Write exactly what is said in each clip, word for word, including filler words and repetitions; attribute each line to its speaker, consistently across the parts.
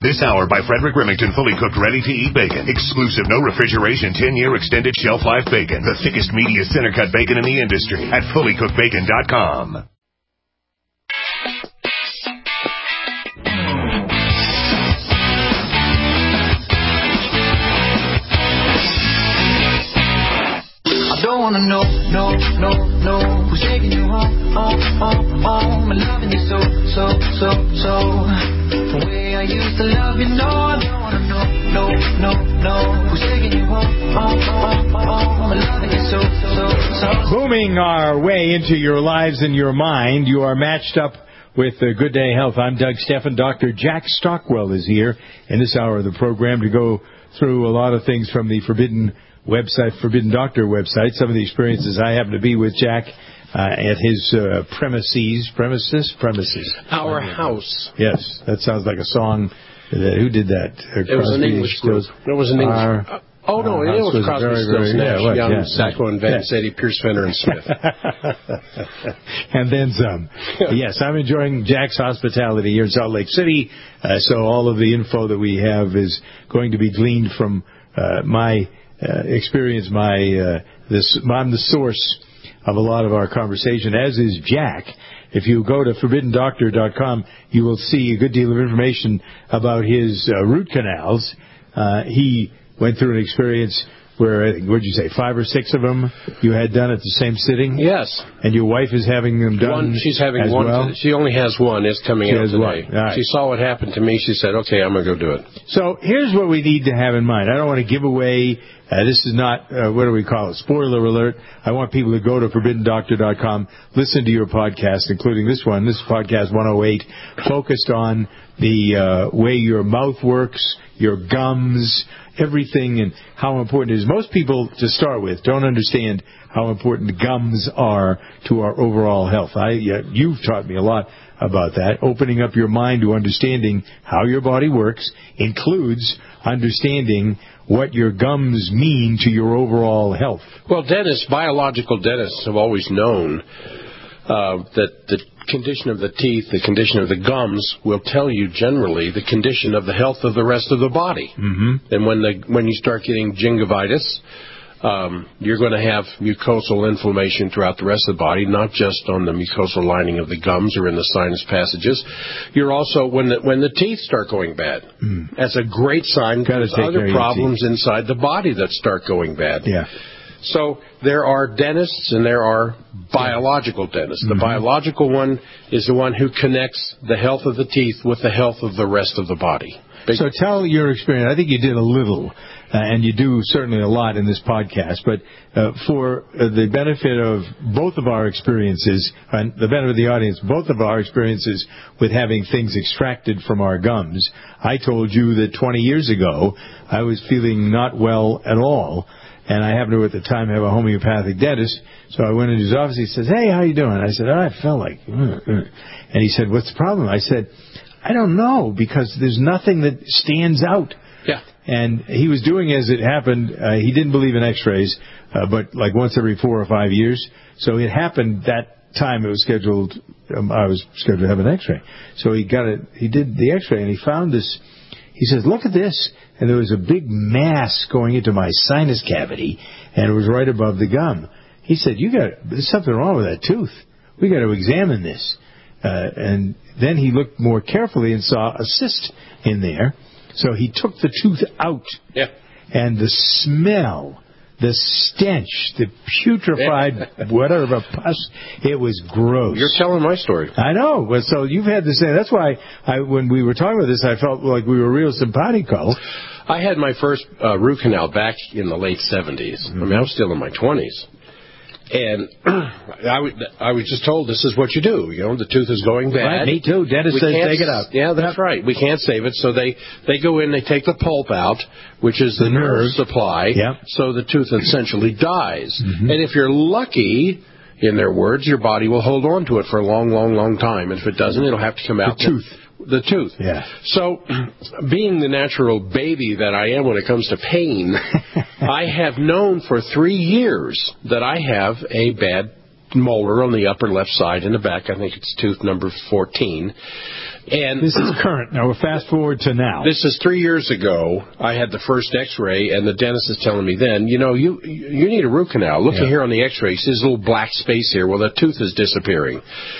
Speaker 1: This hour by Frederick Remington, fully cooked, ready-to-eat bacon. Exclusive, no refrigeration, ten-year extended shelf life bacon. The thickest, meatiest, center-cut bacon in the industry at fully cooked bacon dot com.
Speaker 2: I don't wanna know, no, no, no, who's taking you home, home, home, home, and loving you so, so, so, so, the way I used to love you. No, I don't wanna know, no, no, no, who's taking you home, home, home, home, and loving you so, so, so.
Speaker 3: Booming our way into your lives and your mind, you are matched up with uh, Good Day Health. I'm Doug Steffen. Doctor Jack Stockwell is here in this hour of the program to go through a lot of things from the Forbidden website, Forbidden Doctor website, some of the experiences I happen to be with Jack uh, at his uh, premises, premises, premises.
Speaker 4: Our house.
Speaker 3: Yes, that sounds like a song. Uh, who did that? Uh,
Speaker 4: it was an English group. It was an English
Speaker 3: Our,
Speaker 4: uh, Oh, no, it was, was Crosby,
Speaker 3: very,
Speaker 4: Stills,
Speaker 3: very,
Speaker 4: Nash,
Speaker 3: yeah,
Speaker 4: Young,
Speaker 3: yeah,
Speaker 4: Sacco, and Van
Speaker 3: yeah.
Speaker 4: Sadie, Pierce, Fenner, and Smith.
Speaker 3: And then some. Yes, I'm enjoying Jack's hospitality here in Salt Lake City, uh, so all of the info that we have is going to be gleaned from uh, my uh, experience. My uh, this I'm the source of a lot of our conversation, as is Jack. If you go to forbidden doctor dot com, you will see a good deal of information about his uh, root canals. Uh, he went through an experience where, what did you say, five or six of them you had done at the same sitting?
Speaker 4: Yes.
Speaker 3: And your wife is having them done
Speaker 4: one, She's having
Speaker 3: as
Speaker 4: one.
Speaker 3: well?
Speaker 4: She only has one. It's coming
Speaker 3: she
Speaker 4: out today.
Speaker 3: Right.
Speaker 4: She saw what happened to me. She said, okay, I'm going to go do it.
Speaker 3: So here's what we need to have in mind. I don't want to give away, uh, this is not, uh, what do we call it, spoiler alert. I want people to go to forbidden doctor dot com, listen to your podcast, including this one. This is podcast one oh eight, focused on the uh, way your mouth works, your gums, everything, and how important it is. Most people, to start with, don't understand how important gums are to our overall health. I, uh, you've taught me a lot about that. Opening up your mind to understanding how your body works includes understanding what your gums mean to your overall health.
Speaker 4: Well, dentists, biological dentists, have always known uh, that the condition of the teeth, the condition of the gums, will tell you generally the condition of the health of the rest of the body.
Speaker 3: Mm-hmm.
Speaker 4: And when the when you start getting gingivitis, um, you're going to have mucosal inflammation throughout the rest of the body, not just on the mucosal lining of the gums or in the sinus passages. You're also, when the, when the teeth start going bad, mm. that's a great sign. There's other problems inside the body that start going bad.
Speaker 3: Yeah.
Speaker 4: So there are dentists and there are biological dentists. The mm-hmm. biological one is the one who connects the health of the teeth with the health of the rest of the body. Big
Speaker 3: so tell your experience. I think you did a little, uh, and you do certainly a lot in this podcast, but uh, for uh, the benefit of both of our experiences, and the benefit of the audience, both of our experiences with having things extracted from our gums, I told you that twenty years ago I was feeling not well at all. And I happened to, at the time, have a homeopathic dentist. So I went into his office. He says, hey, how you doing? I said, oh, I felt like... Mm, mm. And he said, what's the problem? I said, I don't know, because there's nothing that stands out.
Speaker 4: Yeah.
Speaker 3: And he was doing as it happened. Uh, he didn't believe in x-rays, uh, but like once every four or five years. So it happened that time it was scheduled... Um, I was scheduled to have an x-ray. So he got it. He did the x-ray, and he found this... He says, look at this. And there was a big mass going into my sinus cavity, and it was right above the gum. He said, "You got there's something wrong with that tooth. We got to examine this." Uh, and then he looked more carefully and saw a cyst in there. So he took the tooth out.
Speaker 4: Yeah.
Speaker 3: And the smell, the stench, the putrefied whatever pus, it was gross.
Speaker 4: You're telling my story.
Speaker 3: I know. Well, so you've had the same. That's why I, when we were talking about this, I felt like we were real simpatico.
Speaker 4: I had my first uh, root canal back in the late seventies. Mm-hmm. I mean, I was still in my twenties. And I, w- I was just told, this is what you do. You know, the tooth is going bad.
Speaker 3: Right, me too. Dentist says take it out.
Speaker 4: Yeah, that's yep. right. We can't save it. So they, they go in, they take the pulp out, which is the, the nerve supply.
Speaker 3: Yep.
Speaker 4: So the tooth essentially dies.
Speaker 3: Mm-hmm.
Speaker 4: And if you're lucky, in their words, your body will hold on to it for a long, long, long time. And if it doesn't, it'll have to come out.
Speaker 3: The tooth.
Speaker 4: The tooth.
Speaker 3: Yeah.
Speaker 4: So, being the natural baby that I am when it comes to pain, I have known for three years that I have a bad molar on the upper left side in the back. I think it's tooth number fourteen. And
Speaker 3: this is current. Now, we'll fast forward to now.
Speaker 4: This is three years ago. I had the first X-ray, and the dentist is telling me then, you know, you you need a root canal. Look yeah. here on the X-ray. You see this little black space here. Well, the tooth is disappearing.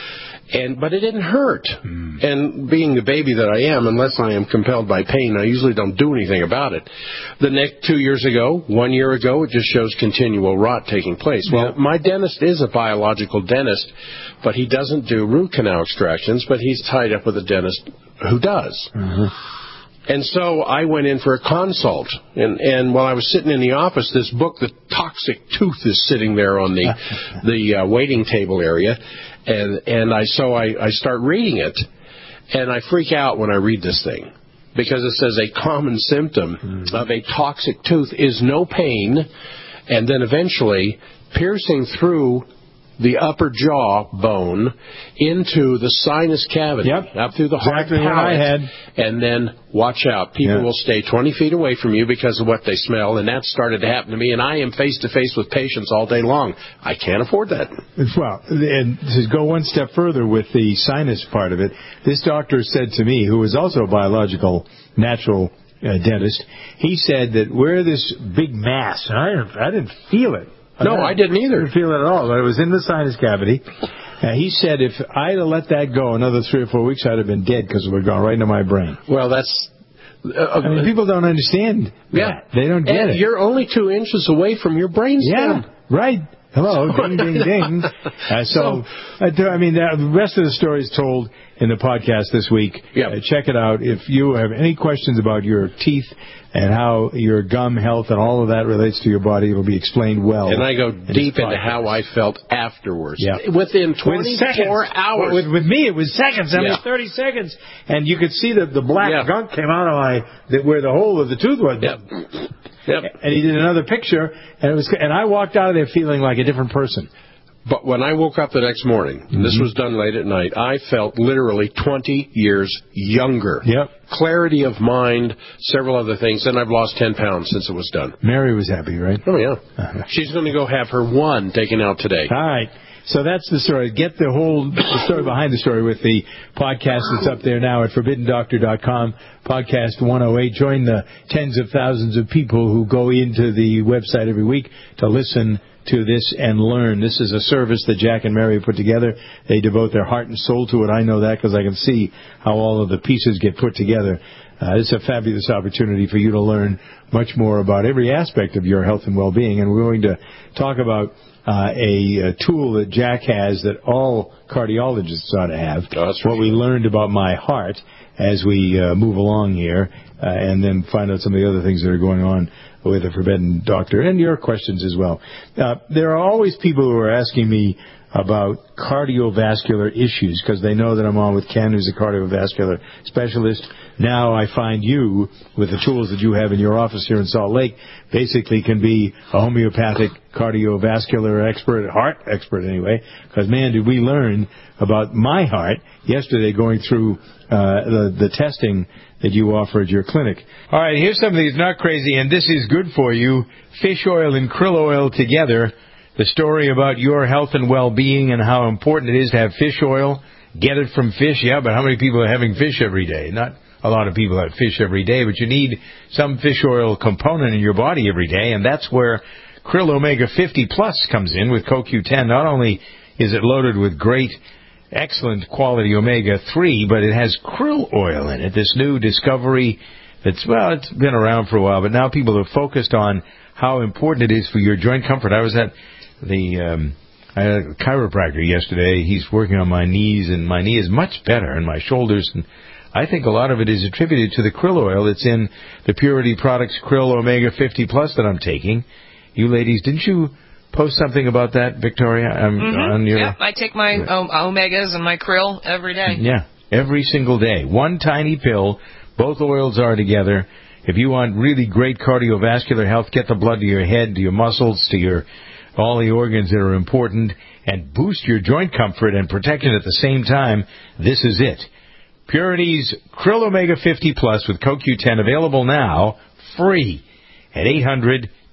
Speaker 4: And but it didn't hurt. Mm. And being the baby that I am, unless I am compelled by pain, I usually don't do anything about it. The next two years ago, one year ago, it just shows continual rot taking place. Well, yeah. my dentist is a biological dentist, but he doesn't do root canal extractions, but he's tied up with a dentist who does. Mm-hmm. And so I went in for a consult, and, and while I was sitting in the office, this book, The Toxic Tooth, is sitting there on the the uh, waiting table area, and and I so I, I start reading it, and I freak out when I read this thing, because it says a common symptom mm-hmm. of a toxic tooth is no pain, and then eventually piercing through the upper jaw bone into the sinus cavity,
Speaker 3: yep.
Speaker 4: up through the hard
Speaker 3: exactly
Speaker 4: palate,
Speaker 3: I had.
Speaker 4: And then watch out. People
Speaker 3: yep. will
Speaker 4: stay twenty feet away from you because of what they smell, and that started to happen to me, and I am face-to-face with patients all day long. I can't afford that.
Speaker 3: Well, and to go one step further with the sinus part of it, this doctor said to me, who is also a biological, natural uh, dentist, he said that where this big mass, and I didn't, I didn't feel it.
Speaker 4: No, I didn't either.
Speaker 3: I didn't feel it at all. But it was in the sinus cavity. Uh, he said if I'd have let that go another three or four weeks, I'd have been dead because it would have gone right into my brain.
Speaker 4: Well, that's... Uh,
Speaker 3: I mean, people don't understand
Speaker 4: yeah.
Speaker 3: that. They don't get
Speaker 4: and
Speaker 3: it.
Speaker 4: You're only two inches away from your brainstem.
Speaker 3: Yeah, right. Hello, ding, ding, ding. Uh, so, uh, I mean, the rest of the story is told in the podcast this week.
Speaker 4: Yep.
Speaker 3: Uh, check it out. If you have any questions about your teeth and how your gum health and all of that relates to your body, it'll be explained well.
Speaker 4: And I go deep into how I felt afterwards.
Speaker 3: Yeah.
Speaker 4: Within twenty-four hours.
Speaker 3: With, with me, it was seconds. I mean, yeah. thirty seconds. And you could see that the black yeah. gunk came out of my, the, where the hole of the tooth was.
Speaker 4: Yep. Yep.
Speaker 3: And he did another picture, and it was, and I walked out of there feeling like a different person.
Speaker 4: But when I woke up the next morning, and this was done late at night, I felt literally twenty years younger.
Speaker 3: Yep.
Speaker 4: Clarity of mind, several other things, and I've lost ten pounds since it was done.
Speaker 3: Mary was happy, right?
Speaker 4: Oh, yeah. Uh-huh. She's going to go have her one taken out today.
Speaker 3: All right. So that's the story. Get the whole the story behind the story with the podcast that's up there now at forbidden doctor dot com, podcast one oh eight. Join the tens of thousands of people who go into the website every week to listen to this and learn. This is a service that Jack and Mary put together. They devote their heart and soul to it. I know that because I can see how all of the pieces get put together. Uh, it's a fabulous opportunity for you to learn much more about every aspect of your health and well-being. And we're going to talk about uh, a, a tool that Jack has that all cardiologists ought to have.
Speaker 4: Oh, that's
Speaker 3: what
Speaker 4: right.
Speaker 3: we learned about my heart as we uh, move along here, uh, and then find out some of the other things that are going on with a Forbidden Doctor, and your questions as well. Uh, there are always people who are asking me about cardiovascular issues because they know that I'm on with Ken, who's a cardiovascular specialist. Now I find you, with the tools that you have in your office here in Salt Lake, basically can be a homeopathic cardiovascular expert, heart expert anyway, because, man, did we learn about my heart yesterday going through uh, the, the testing that you offer at your clinic. All right, here's something that's not crazy, and this is good for you. Fish oil and krill oil together. The story about your health and well-being and how important it is to have fish oil. Get it from fish, yeah, but how many people are having fish every day? Not a lot of people have fish every day, but you need some fish oil component in your body every day, and that's where Krill Omega fifty Plus comes in with Co Q ten. Not only is it loaded with great, excellent quality omega three, but it has krill oil in it, this new discovery that's, well, it's been around for a while, but now people are focused on how important it is for your joint comfort. I was at the um, I had a chiropractor yesterday. He's working on my knees, and my knee is much better, and my shoulders, and I think a lot of it is attributed to the krill oil that's in the Purity Products Krill Omega fifty Plus that I'm taking. You ladies, didn't you post something about that, Victoria? Um,
Speaker 5: mm-hmm.
Speaker 3: on your...
Speaker 5: Yep, I take my um, omegas and my krill every day.
Speaker 3: Yeah, every single day. One tiny pill. Both oils are together. If you want really great cardiovascular health, get the blood to your head, to your muscles, to your all the organs that are important, and boost your joint comfort and protection at the same time, this is it. Purity's Krill Omega fifty Plus with Co Q ten, available now, free, at eight hundred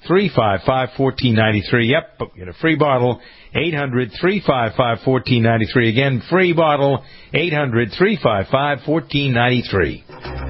Speaker 3: three five five, one four nine three. Yep, but get a free bottle, eight hundred, three five five, one four nine three. Again, free bottle, eight hundred, three five five, one four nine three.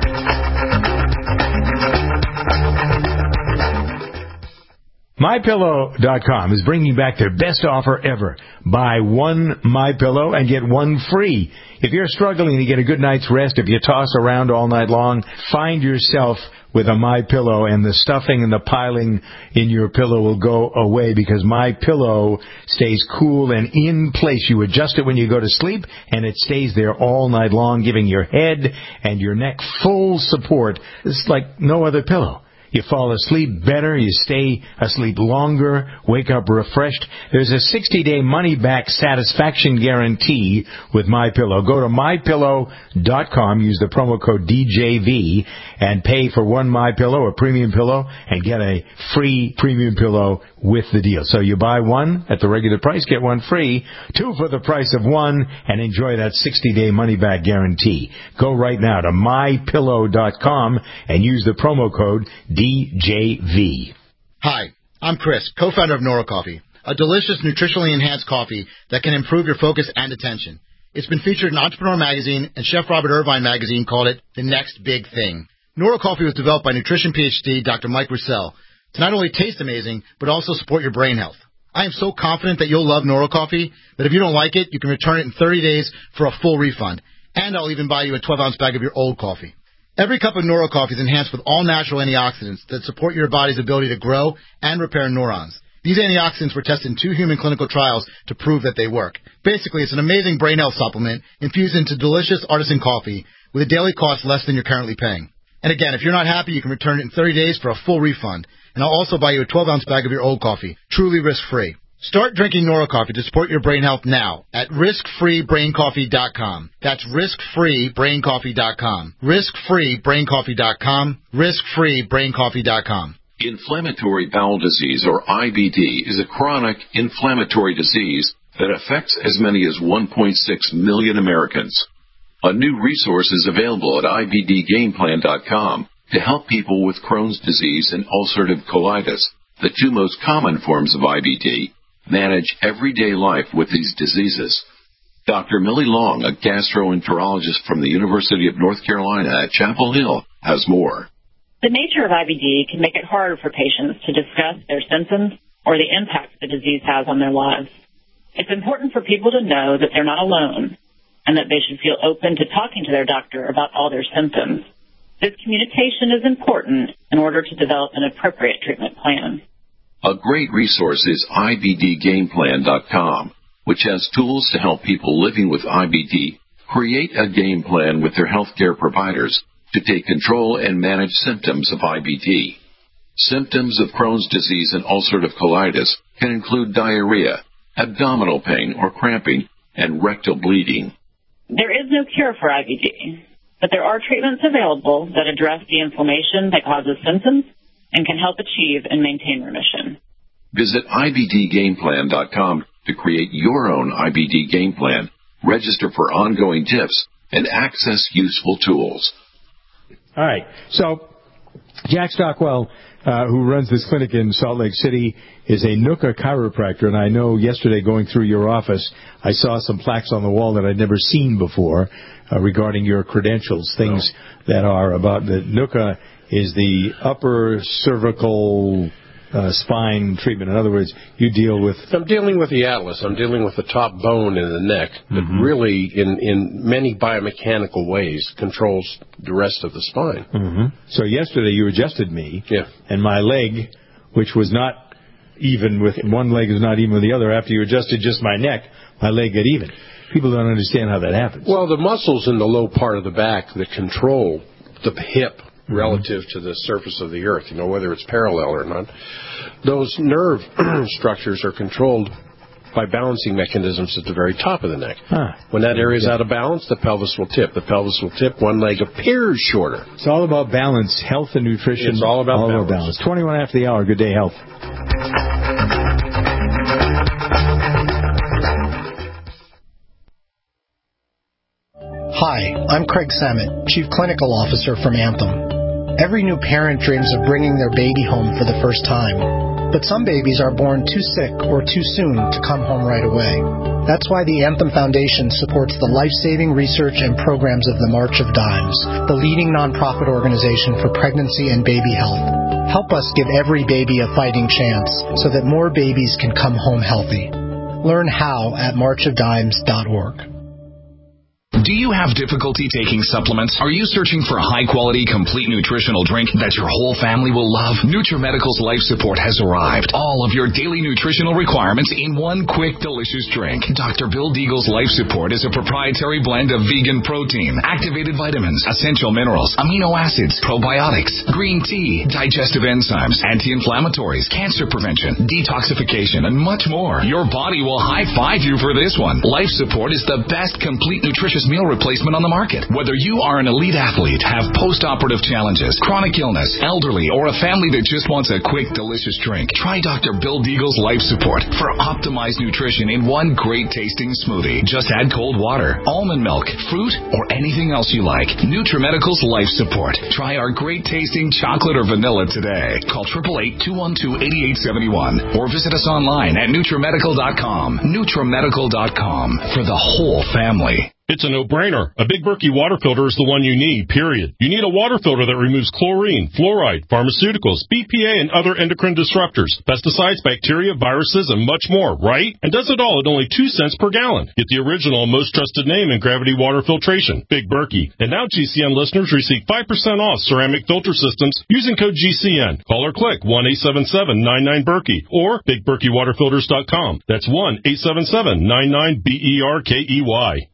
Speaker 3: My Pillow dot com is bringing back their best offer ever. Buy one MyPillow and get one free. If you're struggling to get a good night's rest, if you toss around all night long, find yourself with a MyPillow, and the stuffing and the piling in your pillow will go away because MyPillow stays cool and in place. You adjust it when you go to sleep, and it stays there all night long, giving your head and your neck full support. It's like no other pillow. You fall asleep better, you stay asleep longer, wake up refreshed. There's a sixty-day money-back satisfaction guarantee with MyPillow. Go to My Pillow dot com, use the promo code D J V, and pay for one MyPillow, a premium pillow, and get a free premium pillow with the deal. So you buy one at the regular price, get one free, two for the price of one, and enjoy that sixty-day money-back guarantee. Go right now to My Pillow dot com and use the promo code D J V.
Speaker 6: Hi, I'm Chris, co-founder of Nora Coffee, a delicious, nutritionally enhanced coffee that can improve your focus and attention. It's been featured in Entrepreneur Magazine, and Chef Robert Irvine Magazine called it the next big thing. Nora Coffee was developed by nutrition PhD Doctor Mike Roussel to not only taste amazing, but also support your brain health. I am so confident that you'll love Nora Coffee that if you don't like it, you can return it in thirty days for a full refund. And I'll even buy you a twelve-ounce bag of your old coffee. Every cup of Nora Coffee is enhanced with all-natural antioxidants that support your body's ability to grow and repair neurons. These antioxidants were tested in two human clinical trials to prove that they work. Basically, it's an amazing brain health supplement infused into delicious artisan coffee with a daily cost less than you're currently paying. And again, if you're not happy, you can return it in thirty days for a full refund. And I'll also buy you a twelve-ounce bag of your old coffee, truly risk-free. Start drinking Nora Coffee to support your brain health now at risk free brain coffee dot com. That's risk free brain coffee dot com. risk free brain coffee dot com. risk free brain coffee dot com.
Speaker 7: Inflammatory bowel disease, or I B D, is a chronic inflammatory disease that affects as many as one point six million Americans. A new resource is available at I B D game plan dot com to help people with Crohn's disease and ulcerative colitis, the two most common forms of I B D, manage everyday life with these diseases. Doctor Millie Long, a gastroenterologist from the University of North Carolina at Chapel Hill, has more.
Speaker 8: The nature of I B D can make it hard for patients to discuss their symptoms or the impact the disease has on their lives. It's important for people to know that they're not alone and that they should feel open to talking to their doctor about all their symptoms. This communication is important in order to develop an appropriate treatment plan.
Speaker 7: A great resource is I B D game plan dot com, which has tools to help people living with I B D create a game plan with their healthcare providers to take control and manage symptoms of I B D. Symptoms of Crohn's disease and ulcerative colitis can include diarrhea, abdominal pain or cramping, and rectal bleeding.
Speaker 8: There is no cure for I B D, but there are treatments available that address the inflammation that causes symptoms and can help achieve and maintain remission.
Speaker 7: Visit I B D game plan dot com to create your own I B D game plan, register for ongoing tips, and access useful tools.
Speaker 3: All right. So Jack Stockwell, uh, who runs this clinic in Salt Lake City, is a Nooka chiropractor, and I know yesterday going through your office, I saw some plaques on the wall that I'd never seen before uh, regarding your credentials, things no. that are about the Nooka is the upper cervical uh, spine treatment. In other words, you deal with...
Speaker 4: I'm dealing with the atlas. I'm dealing with the top bone in the neck that
Speaker 3: mm-hmm.
Speaker 4: really, in, in many biomechanical ways, controls the rest of the spine.
Speaker 3: Mm-hmm. So yesterday you adjusted me,
Speaker 4: yeah.
Speaker 3: and my leg, which was not even with... One leg is not even with the other. After you adjusted just my neck, my leg got even. People don't understand how that happens.
Speaker 4: Well, the muscles in the low part of the back that control the hip relative to the surface of the earth, you know, whether it's parallel or not. Those nerve structures are controlled by balancing mechanisms at the very top of the neck.
Speaker 3: Huh.
Speaker 4: When that area is out of balance, the pelvis will tip. The pelvis will tip, one leg appears shorter.
Speaker 3: It's all about balance, health and nutrition.
Speaker 4: It's all about
Speaker 3: all
Speaker 4: balance.
Speaker 3: About balance. twenty-one after the hour. Good day, health.
Speaker 9: Hi, I'm Craig Samet, Chief Clinical Officer from Anthem. Every new parent dreams of bringing their baby home for the first time. But some babies are born too sick or too soon to come home right away. That's why the Anthem Foundation supports the life-saving research and programs of the March of Dimes, the leading nonprofit organization for pregnancy and baby health. Help us give every baby a fighting chance so that more babies can come home healthy. Learn how at march of dimes dot org.
Speaker 10: Do you have difficulty taking supplements? Are you searching for a high-quality, complete nutritional drink that your whole family will love? NutriMedical's Life Support has arrived. All of your daily nutritional requirements in one quick, delicious drink. Doctor Bill Deagle's Life Support is a proprietary blend of vegan protein, activated vitamins, essential minerals, amino acids, probiotics, green tea, digestive enzymes, anti-inflammatories, cancer prevention, detoxification, and much more. Your body will high-five you for this one. Life Support is the best complete nutritious meal replacement on the market. Whether you are an elite athlete, have post-operative challenges, chronic illness, elderly, or a family that just wants a quick, delicious drink, try Doctor Bill Deagle's Life Support for optimized nutrition in one great-tasting smoothie. Just add cold water, almond milk, fruit, or anything else you like. NutriMedical's Life Support. Try our great-tasting chocolate or vanilla today. Call eight eight eight, two one two, eight eight seven one or visit us online at NutriMedical dot com. NutriMedical dot com for the whole family.
Speaker 11: It's a no-brainer. A Big Berkey water filter is the one you need, period. You need a water filter that removes chlorine, fluoride, pharmaceuticals, B P A, and other endocrine disruptors, pesticides, bacteria, viruses, and much more, right? And does it all at only two cents per gallon. Get the original and most trusted name in gravity water filtration, Big Berkey. And now G C N listeners receive five percent off ceramic filter systems using code G C N. Call or click one eight seven seven, nine nine, Berkey or big berkey water filters dot com. That's one eight seven seven, nine nine, B E R K E Y.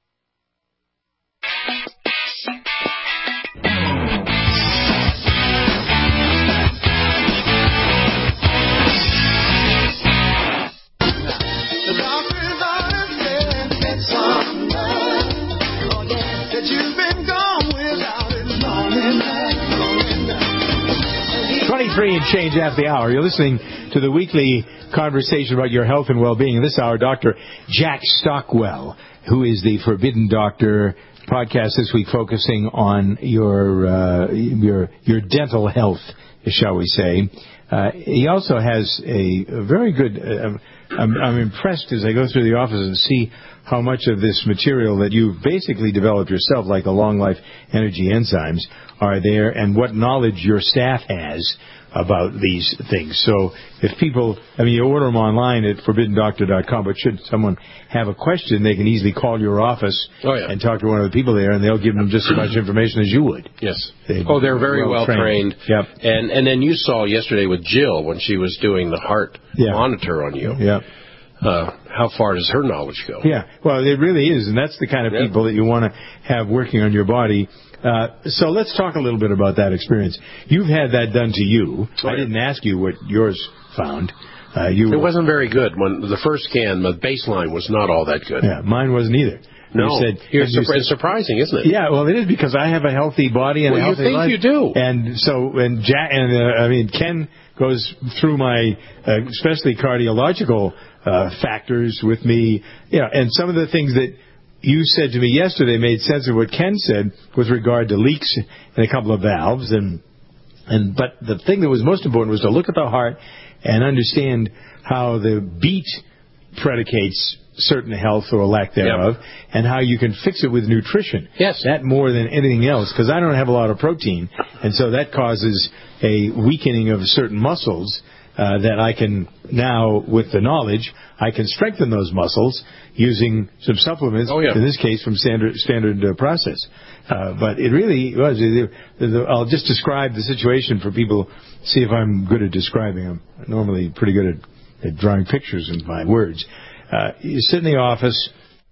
Speaker 3: twenty-three and change after the hour. You're listening to the weekly conversation about your health and well-being. In this hour, Doctor Jack Stockwell, who is the Forbidden Doctor podcast this week, focusing on your uh, your your dental health, shall we say. Uh, he also has a, a very good. Uh, I'm, I'm impressed as I go through the office and see how much of this material that you've basically developed yourself, like the long life energy enzymes, are there, and what knowledge your staff has about these things. So if people, I mean, you order them online at forbidden doctor dot com, but should someone have a question, they can easily call your office
Speaker 4: oh, yeah.
Speaker 3: and talk to one of the people there, and they'll give them just as much information as you would.
Speaker 4: Yes.
Speaker 3: They'd
Speaker 4: oh, they're very well, well trained.
Speaker 3: trained. Yep.
Speaker 4: And and then you saw yesterday with Jill when she was doing the heart yeah. monitor on you.
Speaker 3: Yeah.
Speaker 4: Uh, how far does her knowledge go?
Speaker 3: Yeah, well, it really is, and that's the kind of
Speaker 4: yeah.
Speaker 3: people that you want to have working on your body. Uh, so let's talk a little bit about that experience. You've had that done to you. Oh, I didn't ask you what yours found. Uh, you
Speaker 4: it wasn't very good. When the first scan, the baseline was not all that good.
Speaker 3: Yeah, mine wasn't either.
Speaker 4: No,
Speaker 3: you said,
Speaker 4: You're
Speaker 3: you
Speaker 4: surpri-
Speaker 3: said,
Speaker 4: it's surprising, isn't it?
Speaker 3: Yeah, well, it is because I have a healthy body and
Speaker 4: well,
Speaker 3: a healthy
Speaker 4: you think
Speaker 3: life.
Speaker 4: you do.
Speaker 3: And so, and Jack, and uh, I mean, Ken goes through my, uh, especially cardiological uh, factors with me, you know, and some of the things that you said to me yesterday made sense of what Ken said with regard to leaks in a couple of valves, and and but the thing that was most important was to look at the heart and understand how the beat predicates certain health or lack thereof, yep. and how you can fix it with nutrition.
Speaker 4: Yes.
Speaker 3: That more than anything else, because I don't have a lot of protein, and so that causes a weakening of certain muscles uh, that I can now, with the knowledge, I can strengthen those muscles using some supplements,
Speaker 4: oh, yeah.
Speaker 3: in this case from Standard, standard uh, Process. Uh, but it really was, I'll just describe the situation for people, see if I'm good at describing. I'm normally pretty good at, at drawing pictures in my words. Uh, you sit in the office,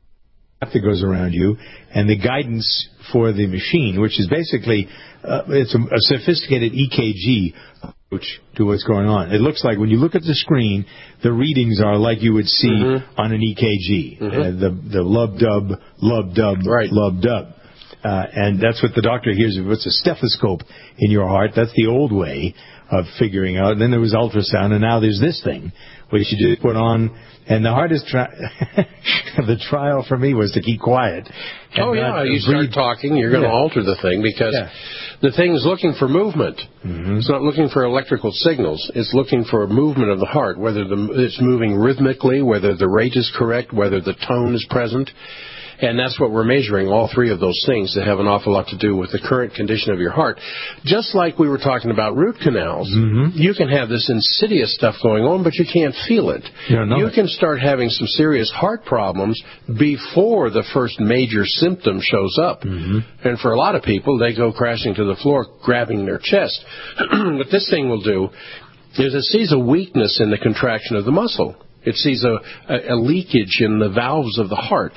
Speaker 3: that goes around you, and the guidance for the machine, which is basically, uh, it's a, a sophisticated E K G approach to what's going on. It looks like when you look at the screen, the readings are like you would see mm-hmm. on an E K G. Mm-hmm. Uh, the the lub-dub, lub-dub,
Speaker 4: right.
Speaker 3: lub-dub. Uh, and that's what the doctor hears. What's a stethoscope in your heart? That's the old way of figuring out. And then there was ultrasound, and now there's this thing, which you just put on. And the hardest tri- the trial for me was to keep quiet.
Speaker 4: Oh, yeah, you start talking, you're going to yeah. alter the thing because yeah. the thing is looking for movement. Mm-hmm. It's not looking for electrical signals. It's looking for a movement of the heart, whether the, it's moving rhythmically, whether the rate is correct, whether the tone is present. And that's what we're measuring, all three of those things that have an awful lot to do with the current condition of your heart. Just like we were talking about root canals, mm-hmm. you can have this insidious stuff going on, but you can't feel it. You, you can start having some serious heart problems before the first major symptom shows up. Mm-hmm. And for a lot of people, they go crashing to the floor, grabbing their chest. What this thing will do is it sees a weakness in the contraction of the muscle. It sees a, a, a leakage in the valves of the heart,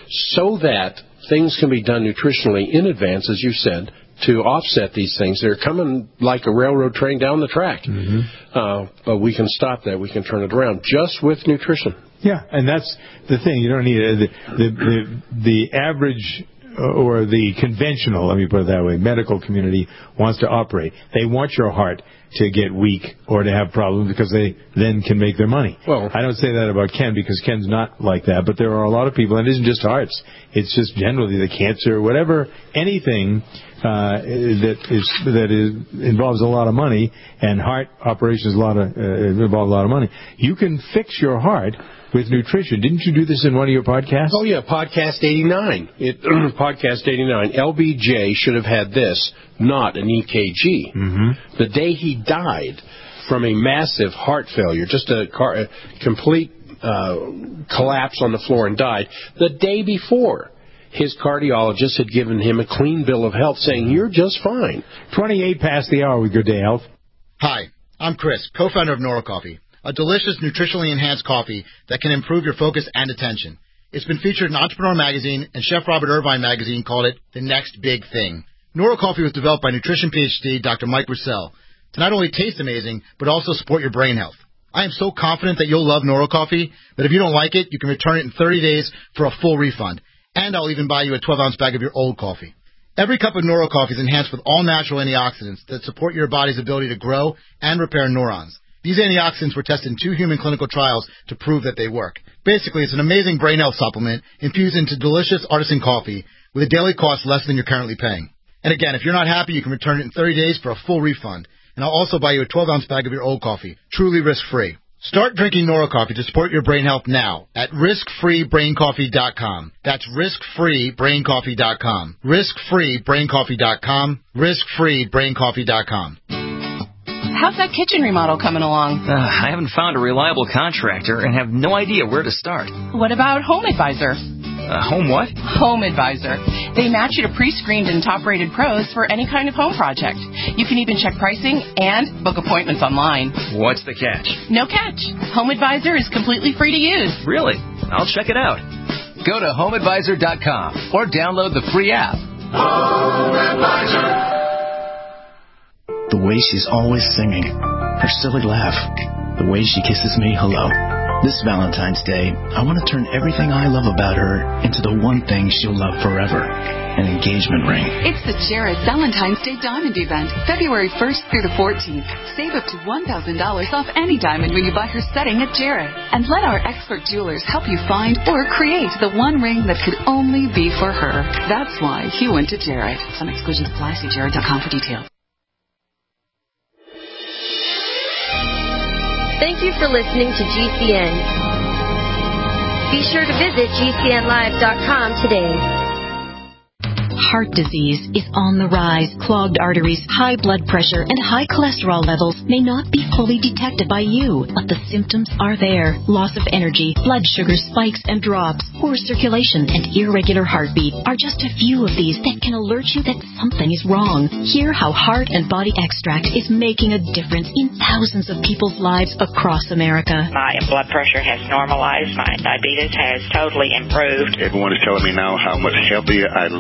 Speaker 4: so that things can be done nutritionally in advance, as you said, to offset these things. They're coming like a railroad train down the track. Mm-hmm. Uh, but we can stop that. We can turn it around just with nutrition.
Speaker 3: Yeah, and that's the thing. You don't need uh, the, the, the, the average or the conventional, let me put it that way, medical community wants to operate. They want your heart to get weak or to have problems because they then can make their money. Well, I don't say that about Ken because Ken's not like that, but there are a lot of people, and it isn't just hearts. It's just generally the cancer, whatever, anything uh, that is that is involves a lot of money, and heart operations a lot of uh, involve a lot of money. You can fix your heart with nutrition. Didn't you do this in one of your podcasts?
Speaker 4: Oh, yeah, Podcast eighty-nine. It, Podcast eighty-nine. L B J should have had this, not an E K G. Mm-hmm. The day he died from a massive heart failure, just a, car, a complete uh, collapse on the floor and died, the day before, his cardiologist had given him a clean bill of health saying, you're just fine.
Speaker 3: twenty-eight past the hour with Good Day Health.
Speaker 6: Hi, I'm Chris, co-founder of Nora Coffee, a delicious, nutritionally enhanced coffee that can improve your focus and attention. It's been featured in Entrepreneur Magazine, and Chef Robert Irvine Magazine called it the next big thing. Nora Coffee was developed by nutrition PhD Doctor Mike Roussel to not only taste amazing, but also support your brain health. I am so confident that you'll love Nora Coffee that if you don't like it, you can return it in thirty days for a full refund. And I'll even buy you a twelve ounce bag of your old coffee. Every cup of Nora Coffee is enhanced with all natural antioxidants that support your body's ability to grow and repair neurons. These antioxidants were tested in two human clinical trials to prove that they work. Basically, it's an amazing brain health supplement infused into delicious artisan coffee with a daily cost less than you're currently paying. And again, if you're not happy, you can return it in thirty days for a full refund. And I'll also buy you a twelve ounce bag of your old coffee, truly risk-free. Start drinking Nora Coffee to support your brain health now at risk free brain coffee dot com. That's risk free brain coffee dot com. risk free brain coffee dot com. risk free brain coffee dot com.
Speaker 12: How's that kitchen remodel coming along?
Speaker 13: Uh, I haven't found a reliable contractor and have no idea where to start.
Speaker 12: What about Home Advisor?
Speaker 13: Uh, home what?
Speaker 12: Home Advisor. They match you to pre-screened and top-rated pros for any kind of home project. You can even check pricing and book appointments online.
Speaker 13: What's the catch?
Speaker 12: No catch. Home Advisor is completely free to use.
Speaker 13: Really? I'll check it out.
Speaker 14: Go to home advisor dot com or download the free app.
Speaker 15: Home Advisor.
Speaker 16: The way she's always singing, her silly laugh, the way she kisses me hello. This Valentine's Day, I want to turn everything I love about her into the one thing she'll love forever, an engagement ring.
Speaker 17: It's the Jared Valentine's Day Diamond Event, February first through the fourteenth. Save up to one thousand dollars off any diamond when you buy her setting at Jared. And let our expert jewelers help you find or create the one ring that could only be for her. That's why he went to Jared. Some exclusions apply. See jared dot com for details.
Speaker 18: Thank you for listening to G C N. Be sure to visit G C N live dot com today.
Speaker 19: Heart disease is on the rise. Clogged arteries, high blood pressure, and high cholesterol levels may not be fully detected by you, but the symptoms are there. Loss of energy, blood sugar spikes and drops, poor circulation, and irregular heartbeat are just a few of these that can alert you that something is wrong. Hear how Heart and Body Extract is making a difference in thousands of people's lives across America.
Speaker 20: My blood pressure has normalized. My diabetes has totally improved.
Speaker 21: Everyone is telling me now how much healthier I look, and I'm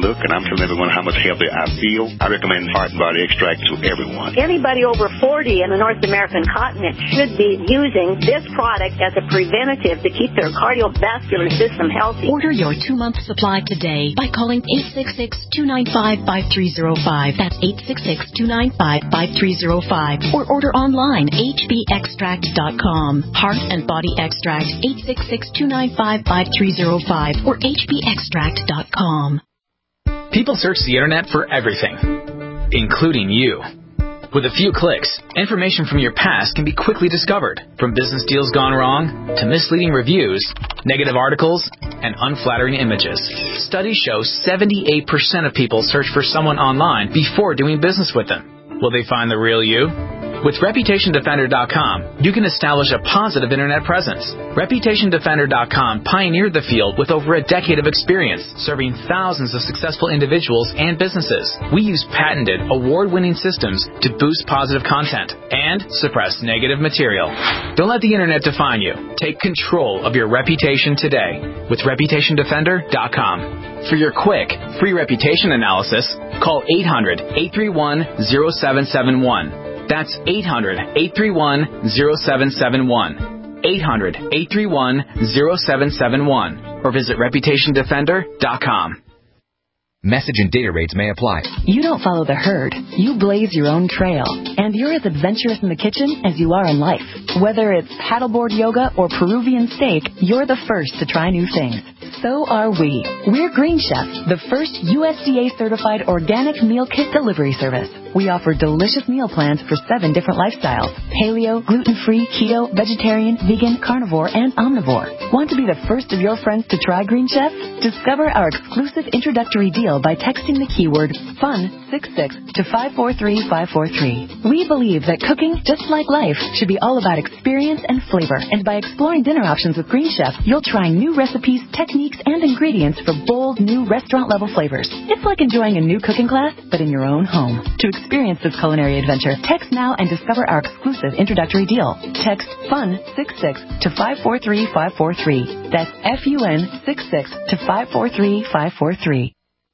Speaker 20: telling everyone how much healthier I feel. I recommend Heart and Body Extract to everyone.
Speaker 21: Anybody over forty in the North American continent should be using this product as a preventative to keep their cardiovascular system healthy.
Speaker 19: Order your two-month supply today by calling eight six six, two nine five, five three zero five. That's eight six six, two nine five, five three zero five. Or order online, h b extract dot com. Heart and Body Extract, eight six six, two nine five, five three zero five or h b extract dot com.
Speaker 22: People search the internet for everything, including you. With a few clicks, information from your past can be quickly discovered, from business deals gone wrong to misleading reviews, negative articles, and unflattering images. Studies show seventy-eight percent of people search for someone online before doing business with them. Will they find the real you? With Reputation Defender dot com, you can establish a positive internet presence. Reputation Defender dot com pioneered the field with over a decade of experience, serving thousands of successful individuals and businesses. We use patented, award-winning systems to boost positive content and suppress negative material. Don't let the internet define you. Take control of your reputation today with Reputation Defender dot com. For your quick, free reputation analysis, call eight hundred, eight three one, zero seven seven one. That's eight hundred, eight three one, zero seven seven one. eight hundred, eight three one, zero seven seven one. Or visit Reputation Defender dot com.
Speaker 23: Message and data rates may apply.
Speaker 24: You don't follow the herd. You blaze your own trail. And you're as adventurous in the kitchen as you are in life. Whether it's paddleboard yoga or Peruvian steak, you're the first to try new things. So are we. We're Green Chef, the first U S D A-certified organic meal kit delivery service. We offer delicious meal plans for seven different lifestyles: paleo, gluten-free, keto, vegetarian, vegan, carnivore, and omnivore. Want to be the first of your friends to try Green Chef? Discover our exclusive introductory deal by texting the keyword FUN sixty-six to five four three five four three. We believe that cooking, just like life, should be all about experience and flavor. And by exploring dinner options with Green Chef, you'll try new recipes, techniques, and ingredients for bold, new restaurant-level flavors. It's like enjoying a new cooking class, but in your own home. To experience this culinary adventure, text now and discover our exclusive introductory deal. Text FUN sixty-six to five four three five four three. That's F U N sixty-six to five four three five four three.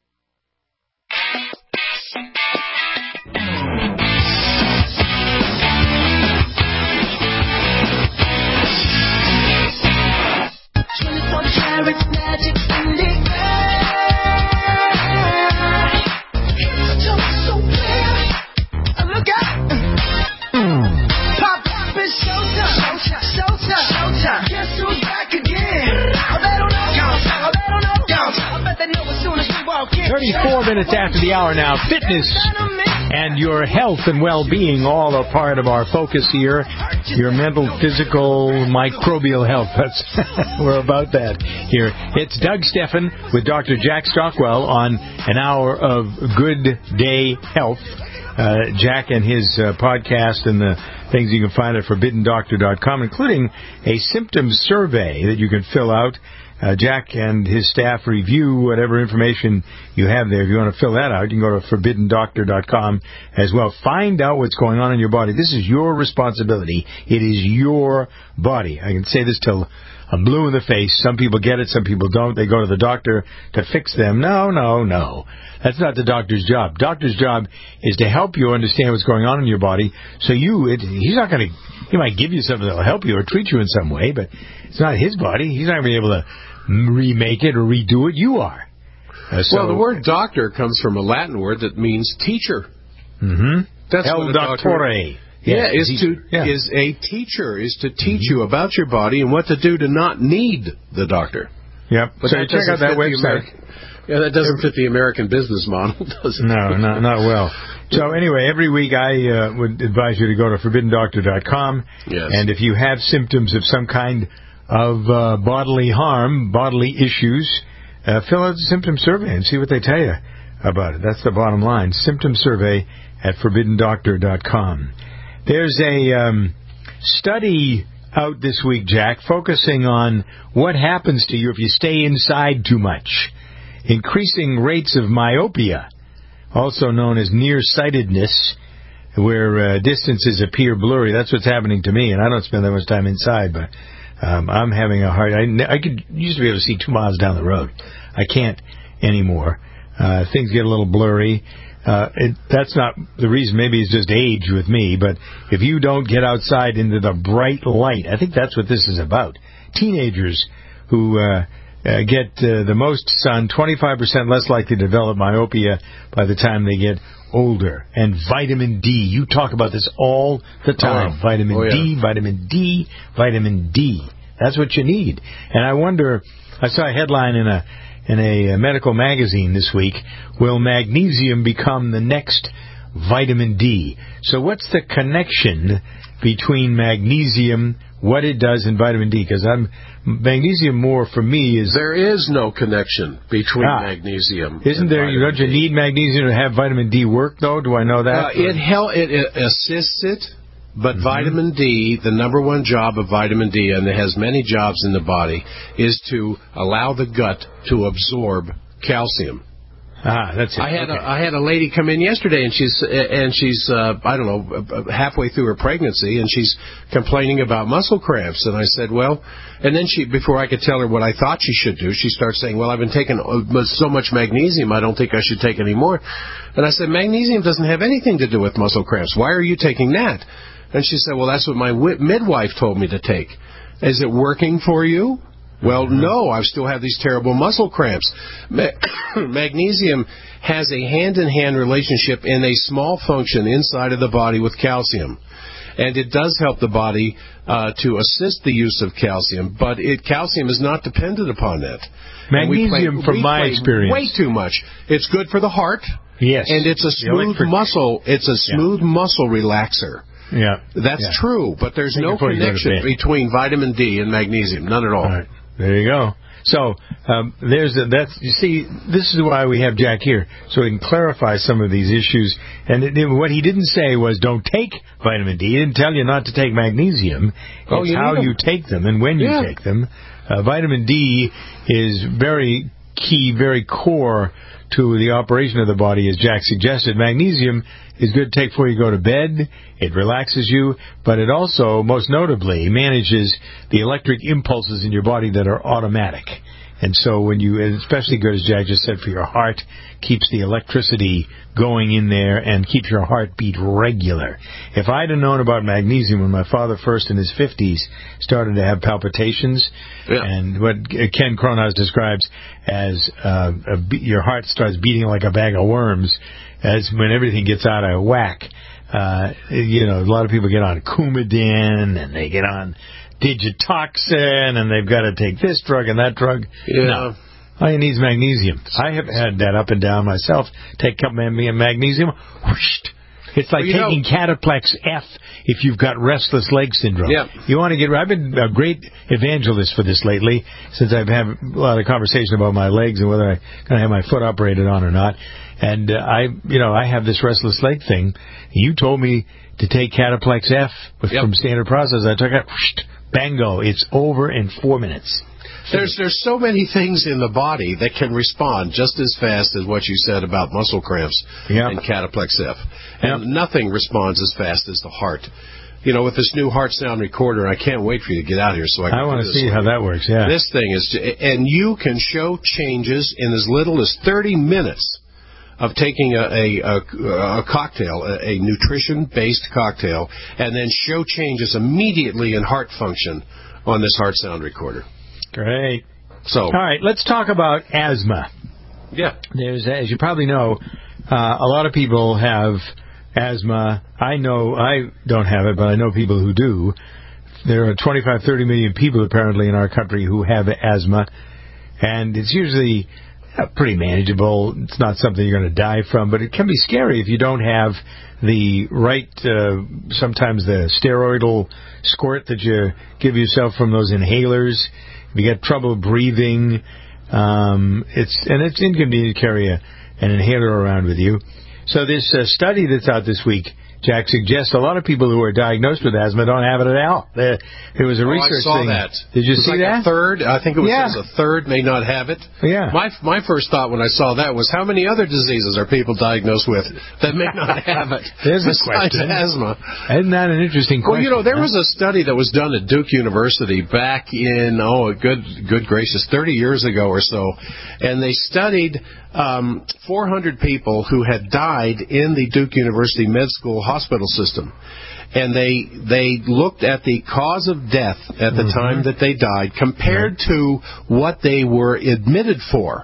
Speaker 3: thirty-four minutes after the hour now. Fitness and your health and well-being all are part of our focus here. Your mental, physical, microbial health. That's we're about that here. It's Doug Steffen with Doctor Jack Stockwell on an hour of Good Day Health. Uh, Jack and his uh, podcast and the things you can find at forbidden doctor dot com, including a symptom survey that you can fill out. Uh, Jack and his staff review whatever information you have there. If you want to fill that out, you can go to forbidden doctor dot com as well. Find out what's going on in your body. This is your responsibility. It is your body. I can say this till I'm blue in the face. Some people get it, some people don't. They go to the doctor to fix them. No, no, no. That's not the doctor's job. Doctor's job is to help you understand what's going on in your body. So you, it, he's not going to, he might give you something that will help you or treat you in some way, but it's not his body. He's not going to be able to remake it or redo it. You are. Uh, so,
Speaker 4: well, the word doctor comes from a Latin word that means teacher.
Speaker 3: Mm-hmm.
Speaker 4: That's
Speaker 3: El
Speaker 4: what a
Speaker 3: doctore.
Speaker 4: Doctor, yeah,
Speaker 3: yeah,
Speaker 4: is to
Speaker 3: yeah.
Speaker 4: is a teacher, is to teach mm-hmm. you about your body and what to do to not need the doctor.
Speaker 3: Yep.
Speaker 4: But
Speaker 3: so
Speaker 4: that
Speaker 3: check out that website.
Speaker 4: Yeah, that doesn't fit the American business model, does it?
Speaker 3: No, not, not well. So anyway, every week I uh, would advise you to go to forbidden doctor dot com.
Speaker 4: Yes.
Speaker 3: And if you have symptoms of some kind of uh, bodily harm, bodily issues, uh, fill out the symptom survey and see what they tell you about it. That's the bottom line. Symptom survey at forbidden doctor dot com. There's a um, study out this week, Jack, focusing on what happens to you if you stay inside too much. Increasing rates of myopia, also known as nearsightedness, where uh, distances appear blurry. That's what's happening to me, and I don't spend that much time inside, but um, I'm having a hard... I, I could used to be able to see two miles down the road. I can't anymore. Uh, things get a little blurry. Uh, it, that's not the reason. Maybe it's just age with me. But if you don't get outside into the bright light, I think that's what this is about. Teenagers who uh, uh, get uh, the most sun, twenty-five percent less likely to develop myopia by the time they get older. And vitamin D. You talk about this all the time.
Speaker 4: Oh.
Speaker 3: Vitamin
Speaker 4: Oh, yeah.
Speaker 3: D, vitamin D, vitamin D. That's what you need. And I wonder, I saw a headline in a in a medical magazine this week, will magnesium become the next vitamin D? So what's the connection between magnesium, what it does, and vitamin D? Because I'm magnesium more for me is...
Speaker 4: There is no connection between
Speaker 3: ah,
Speaker 4: magnesium
Speaker 3: Isn't
Speaker 4: and
Speaker 3: there?
Speaker 4: vitamin
Speaker 3: Don't you
Speaker 4: D.
Speaker 3: need magnesium to have vitamin D work, though? Do I know that?
Speaker 4: Uh, it, hel- it, it assists it, but mm-hmm. vitamin D, the number one job of vitamin D, and it has many jobs in the body, is to allow the gut to absorb calcium.
Speaker 3: Ah, that's it.
Speaker 4: I had
Speaker 3: okay.
Speaker 4: a, I had a lady come in yesterday, and she's and she's uh, I don't know halfway through her pregnancy, and she's complaining about muscle cramps. And I said, well, and then she before I could tell her what I thought she should do, she starts saying, well, I've been taking so much magnesium, I don't think I should take any more. And I said, magnesium doesn't have anything to do with muscle cramps. Why are you taking that? And she said, well, that's what my wi- midwife told me to take. Is it working for you? Well, no, I still have these terrible muscle cramps. Ma- magnesium has a hand-in-hand relationship in a small function inside of the body with calcium. And it does help the body uh, to assist the use of calcium, but it, calcium is not dependent upon that.
Speaker 3: Magnesium,
Speaker 4: play,
Speaker 3: from my experience,
Speaker 4: way too much. It's good for the heart.
Speaker 3: Yes.
Speaker 4: And it's a smooth
Speaker 3: electric-
Speaker 4: muscle. It's a smooth yeah. muscle relaxer.
Speaker 3: Yeah.
Speaker 4: That's
Speaker 3: yeah.
Speaker 4: true, but there's no connection between vitamin D and magnesium. None at all.
Speaker 3: All right. There you go. So um, there's a, that's you see, this is why we have Jack here, so he can clarify some of these issues. And it, it, what he didn't say was don't take vitamin D. He didn't tell you not to take magnesium.
Speaker 4: Oh,
Speaker 3: it's
Speaker 4: you
Speaker 3: how you take them and when you
Speaker 4: yeah.
Speaker 3: take them. Uh, vitamin D is very key, very core to the operation of the body, as Jack suggested. Magnesium is good to take before you go to bed. It relaxes you, but it also, most notably, manages the electric impulses in your body that are automatic. And so when you, especially good, as Jack just said, for your heart, keeps the electricity going in there and keeps your heartbeat regular. If I'd have known about magnesium when my father first in his fifties started to have palpitations, yeah. and what Ken Cronhaus describes as uh, a be- your heart starts beating like a bag of worms, as when everything gets out of whack. Uh, you know, a lot of people get on Coumadin and they get on Digitoxin, and they've got to take this drug and that drug.
Speaker 4: Yeah.
Speaker 3: No. All you need is magnesium. I have had that up and down myself. Take a cup of magnesium. Whoosh. It's like well, taking know, Cataplex F if you've got restless leg syndrome.
Speaker 4: Yeah.
Speaker 3: You want to get... I've been a great evangelist for this lately, since I've had a lot of conversation about my legs and whether I'm going to have my foot operated on or not. And uh, I, you know, I have this restless leg thing. You told me to take Cataplex F with, yep. from Standard Process. I took it. Whoosh, bango! It's over in four minutes.
Speaker 4: There's there's so many things in the body that can respond just as fast as what you said about muscle cramps
Speaker 3: yep.
Speaker 4: and Cataplex F. And
Speaker 3: yep.
Speaker 4: nothing responds as fast as the heart. You know, with this new heart sound recorder, I can't wait for you to get out here so I can
Speaker 3: I want to see
Speaker 4: one.
Speaker 3: how that works, yeah.
Speaker 4: This thing is, and you can show changes in as little as thirty minutes of taking a, a, a, a cocktail, a, a nutrition-based cocktail, and then show changes immediately in heart function on this heart sound recorder.
Speaker 3: Great.
Speaker 4: So,
Speaker 3: all right, let's talk about asthma.
Speaker 4: Yeah.
Speaker 3: There's, as you probably know, uh, a lot of people have asthma. I know I don't have it, but I know people who do. There are twenty-five, thirty million people apparently in our country who have asthma, and it's usually uh, pretty manageable. It's not something you're going to die from, but it can be scary if you don't have the right, uh, sometimes the steroidal squirt that you give yourself from those inhalers. If you get trouble breathing, um, it's and it's inconvenient to carry a, an inhaler around with you. So this uh, study that's out this week Jack suggests a lot of people who are diagnosed with asthma don't have it at all. There, there was a
Speaker 4: oh,
Speaker 3: research
Speaker 4: I saw
Speaker 3: thing.
Speaker 4: that.
Speaker 3: Did you
Speaker 4: it was
Speaker 3: see
Speaker 4: like
Speaker 3: that?
Speaker 4: A third, I think it was
Speaker 3: yeah.
Speaker 4: a third may not have it.
Speaker 3: Yeah.
Speaker 4: My my first thought when I saw that was, how many other diseases are people diagnosed with that may not have it?
Speaker 3: There's a
Speaker 4: besides
Speaker 3: question.
Speaker 4: asthma.
Speaker 3: Isn't that an interesting question?
Speaker 4: Well, you know, there
Speaker 3: huh?
Speaker 4: was a study that was done at Duke University back in, oh, good good gracious, thirty years ago or so, and they studied um, four hundred people who had died in the Duke University Med School hospital system. And they they looked at the cause of death at the mm-hmm. time that they died compared right. to what they were admitted for.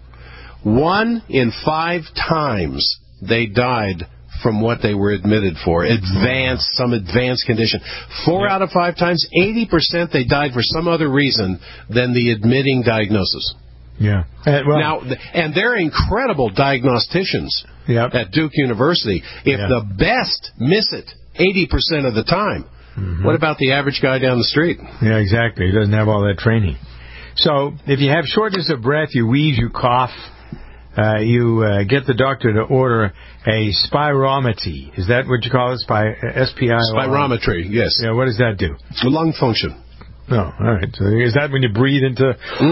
Speaker 4: One in five times they died from what they were admitted for, advanced, some advanced condition. Four yeah. out of five times, eighty percent they died for some other reason than the admitting diagnosis.
Speaker 3: Yeah. Uh, well,
Speaker 4: now, and they're incredible diagnosticians
Speaker 3: yep.
Speaker 4: at Duke University. If
Speaker 3: yeah.
Speaker 4: the best miss it eighty percent of the time, mm-hmm. what about the average guy down the street?
Speaker 3: Yeah, exactly. He doesn't have all that training. So if you have shortness of breath, you wheeze, you cough, uh, you uh, get the doctor to order a spirometry. Is that what you call it? Spy, S P I O?
Speaker 4: Spirometry, yes.
Speaker 3: Yeah, what does that do?
Speaker 4: Lung function.
Speaker 3: No, oh, all right. So is that when you breathe into...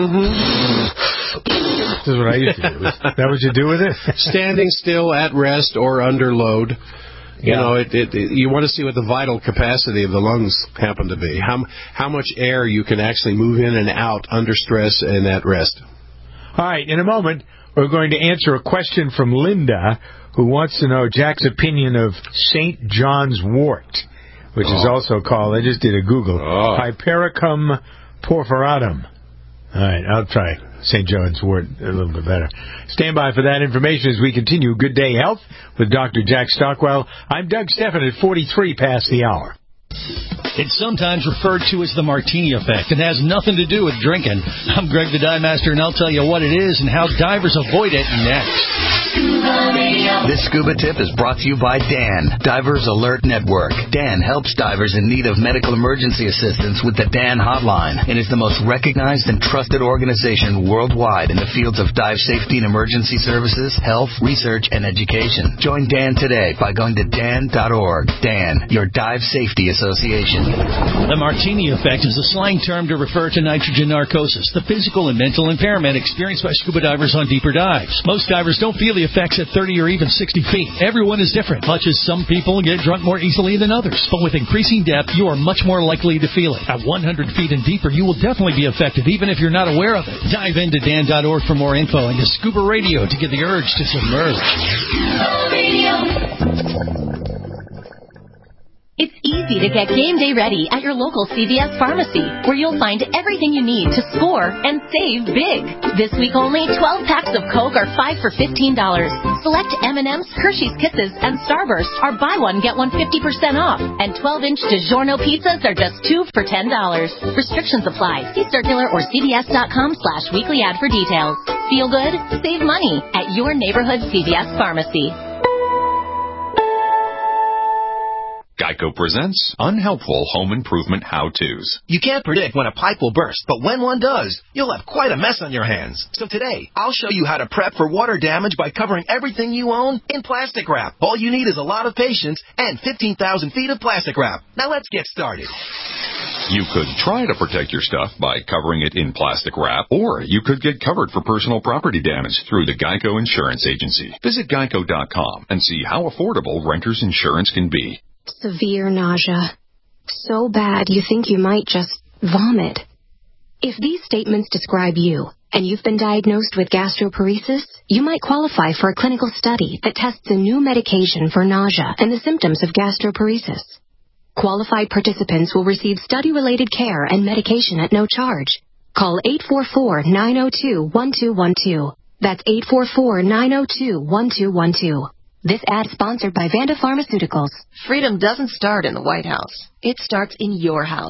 Speaker 4: Mm-hmm.
Speaker 3: This is what I used to do. Is that what you do with it?
Speaker 4: Standing still, at rest, or under load. You
Speaker 3: yeah.
Speaker 4: know, it, it, it, you want to see what the vital capacity of the lungs happen to be. How, how much air you can actually move in and out under stress and at rest.
Speaker 3: All right. In a moment, we're going to answer a question from Linda, who wants to know Jack's opinion of Saint John's wort, which oh. is also called, I just did a Google, oh. Hypericum porphyratum. All right, I'll try Saint John's wort a little bit better. Stand by for that information as we continue Good Day Health with Doctor Jack Stockwell. I'm Doug Stephan at forty-three past the hour.
Speaker 1: It's sometimes referred to as the Martini effect and has nothing to do with drinking. I'm Greg the Dive Master, and I'll tell you what it is and how divers avoid it next.
Speaker 14: This scuba tip is brought to you by D A N, Divers Alert Network. D A N helps divers in need of medical emergency assistance with the D A N hotline and is the most recognized and trusted organization worldwide in the fields of dive safety and emergency services, health, research, and education. Join D A N today by going to D A N dot org. D A N, your dive safety association.
Speaker 1: The Martini effect is a slang term to refer to nitrogen narcosis, the physical and mental impairment experienced by scuba divers on deeper dives. Most divers don't feel the effects at thirty or even sixty feet. Everyone is different, much as some people get drunk more easily than others. But with increasing depth, you are much more likely to feel it. At one hundred feet and deeper, you will definitely be affected, even if you're not aware of it. Dive into D A N dot org for more info and to Scuba Radio to get the urge to submerge.
Speaker 19: It's easy to get game day ready at your local C V S pharmacy, where you'll find everything you need to score and save big. This week only, twelve packs of Coke are five for fifteen dollars. Select M and M's, Hershey's Kisses, and Starburst are buy one, get one fifty percent off. And twelve-inch DiGiorno pizzas are just two for ten dollars. Restrictions apply. See circular or C V S dot com slash weekly ad for details. Feel good? Save money at your neighborhood C V S pharmacy.
Speaker 2: Geico presents Unhelpful Home Improvement How-Tos.
Speaker 5: You can't predict when a pipe will burst, but when one does, you'll have quite a mess on your hands. So today, I'll show you how to prep for water damage by covering everything you own in plastic wrap. All you need is a lot of patience and fifteen thousand feet of plastic wrap. Now let's get started.
Speaker 2: You could try to protect your stuff by covering it in plastic wrap, or you could get covered for personal property damage through the Geico Insurance Agency. Visit geico dot com and see how affordable renter's insurance can be.
Speaker 8: Severe nausea. So bad you think you might just vomit. If these statements describe you, and you've been diagnosed with gastroparesis, you might qualify for a clinical study that tests a new medication for nausea and the symptoms of gastroparesis. Qualified participants will receive study-related care and medication at no charge. Call eight four four, nine zero two, one two one two. That's eight four four, nine zero two, one two one two. This ad sponsored by Vanda Pharmaceuticals.
Speaker 25: Freedom doesn't start in the White House. It starts in your house.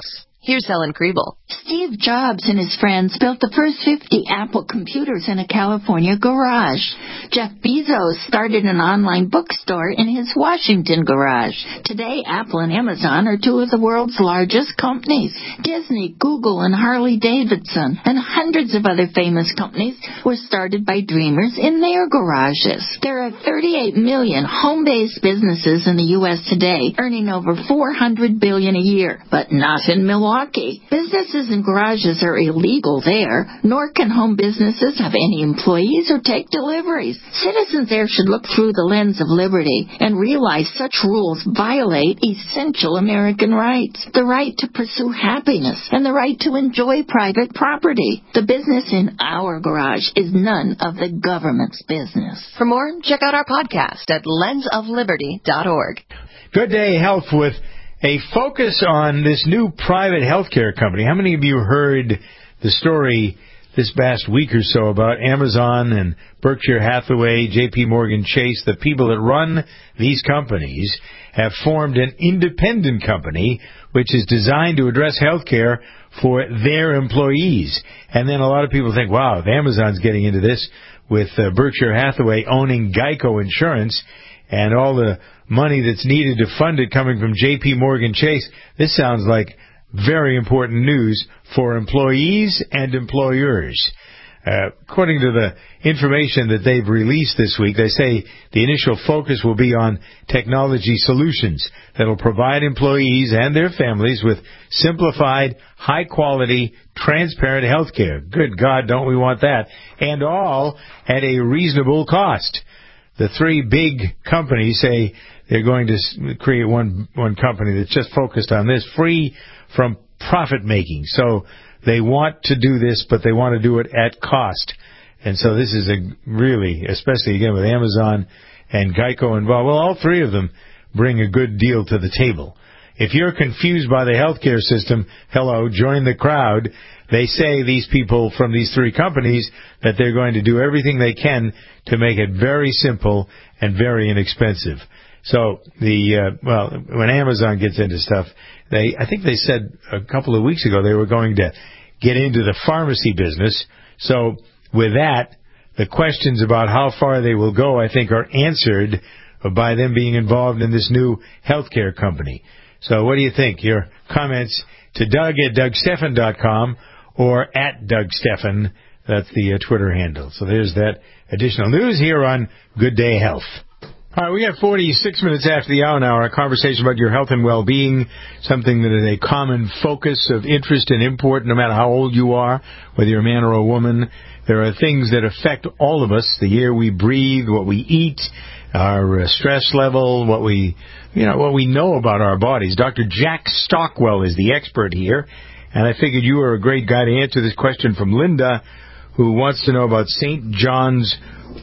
Speaker 7: Here's Helen Kriebel.
Speaker 9: Steve Jobs and his friends built the first fifty Apple computers in a California garage. Jeff Bezos started an online bookstore in his Washington garage. Today, Apple and Amazon are two of the world's largest companies. Disney, Google, and Harley-Davidson, and hundreds of other famous companies were started by dreamers in their garages. There are thirty-eight million home-based businesses in the U S today, earning over four hundred billion dollars a year, but not in Milwaukee. Businesses and garages are illegal there, nor can home businesses have any employees or take deliveries. Citizens there should look through the lens of liberty and realize such rules violate essential American rights, the right to pursue happiness and the right to enjoy private property. The business in our garage is none of the government's business.
Speaker 7: For more, check out our podcast at lens of liberty dot org.
Speaker 3: Good Day Health with a focus on this new private healthcare company. How many of you heard the story this past week or so about Amazon and Berkshire Hathaway, J P Morgan Chase? The people that run these companies have formed an independent company which is designed to address healthcare for their employees. And then a lot of people think, wow, if Amazon's getting into this with uh, Berkshire Hathaway owning Geico Insurance and all the money that's needed to fund it coming from J P Morgan Chase, this sounds like very important news for employees and employers. Uh, according to the information that they've released this week, they say the initial focus will be on technology solutions that will provide employees and their families with simplified, high-quality, transparent health care. Good God, don't we want that? And all at a reasonable cost. The three big companies say they're going to create one one company that's just focused on this, free from profit-making. So they want to do this, but they want to do it at cost. And so this is a really, especially again with Amazon and Geico involved, well, all three of them bring a good deal to the table. If you're confused by the healthcare system, hello, join the crowd. They say, these people from these three companies, that they're going to do everything they can to make it very simple and very inexpensive. So the uh, well, when Amazon gets into stuff, they I think they said a couple of weeks ago they were going to get into the pharmacy business. So with that, the questions about how far they will go, I think, are answered by them being involved in this new healthcare company. So what do you think? Your comments to Doug at Doug Stephan dot com or at Doug Stephan. That's the uh, Twitter handle. So there's that additional news here on Good Day Health. All right, we got forty-six minutes after the hour now. Our conversation about your health and well-being, something that is a common focus of interest and import, no matter how old you are, whether you're a man or a woman. There are things that affect all of us: the air we breathe, what we eat, our uh, stress level, what we, you know, what we know about our bodies. Doctor Jack Stockwell is the expert here, and I figured you were a great guy to answer this question from Linda, who wants to know about Saint John's